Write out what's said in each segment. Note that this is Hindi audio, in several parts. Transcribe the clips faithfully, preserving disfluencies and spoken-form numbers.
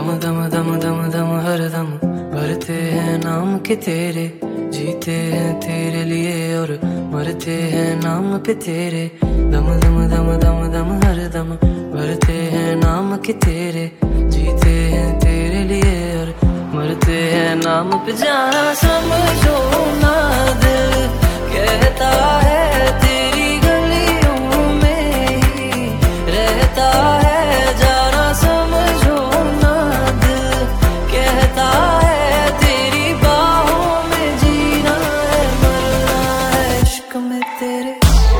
दम दम दम दम हर दम भरते हैं नाम के तेरे, जीते हैं तेरे लिए और मरते हैं नाम पे तेरे। दम दम दम दम दम हर दम भरते हैं नाम के तेरे, जीते हैं तेरे लिए और मरते हैं नाम पे। जहाँ समझो ना दिल कहता है तेरी गलियों में ही रहता है, जाना समझो ना दिल कहता है तेरी बाहों में जीना है, मरना है इश्क में तेरे।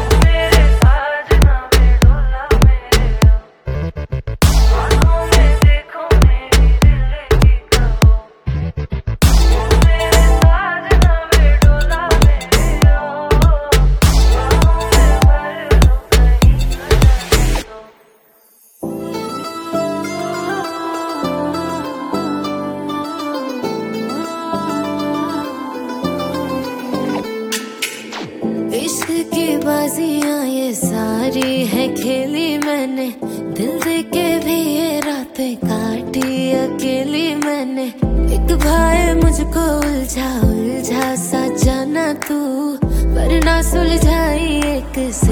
इश्क की बाजियां ये सारी है खेली मैंने, दिल दे के भी ये रातें काटी अकेली मैंने। एक भाई मुझको उलझा उलझा सा जाना तू, वरना सुलझाई एक